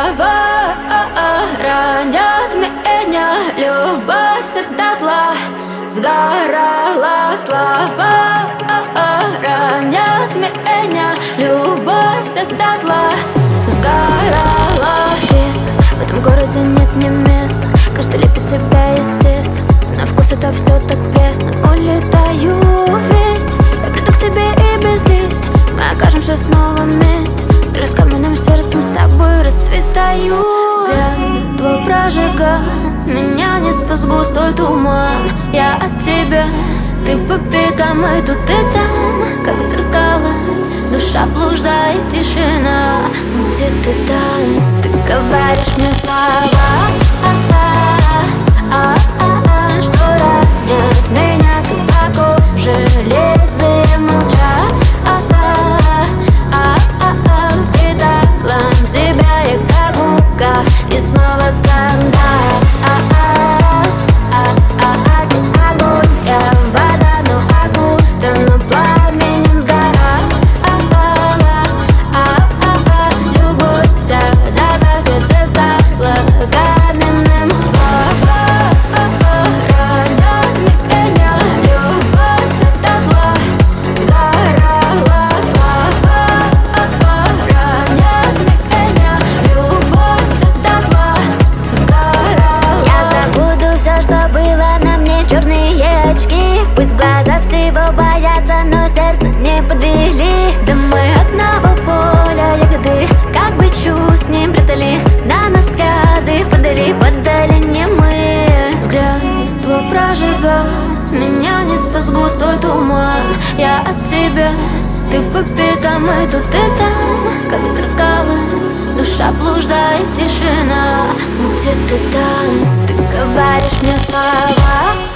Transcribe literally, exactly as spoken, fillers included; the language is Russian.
слова ранят меня, любовь всегда тла сгорала. Слова ранят меня, любовь всегда тла сгорала. Тесно, в этом городе нет мне места, каждый лепит себя естественно. На вкус это все так пресно. Улетаю весть, я приду к тебе и без листья. Мы окажемся снова вместе, даже с каменным сердцем с тобой расцветаю. Взгляд твой прожигал, меня не спас густой туман. Я от тебя, ты по пятам, и тут и там, как зеркало. Душа блуждает, тишина, но где ты там? Ты говоришь мне слова, что ранят меня, как по коже лезвие молча. Впитала в себя я как губка, и снова скандал. Ты огонь, я вода, но окутана пламенем сгора. Любовь вся до сердца стала каменным. Слова ранят меня, любовь всегда тла сгорала. Слова ранят меня, любовь всегда тла сгорала. Я забуду все, что было на мне, черные очки. Пусть глаза всего боятся, но сердце не подвели. Да мы одного поля ягоды, как бы чу с ним прятали. На нас взгляды подали, подали не мы. Взгляд твой прожигал, меня не спас густой туман. Я от тебя, ты по пятам, и тут и там, как зеркало. Душа блуждает, тишина, но где ты там? Ты говоришь мне слова.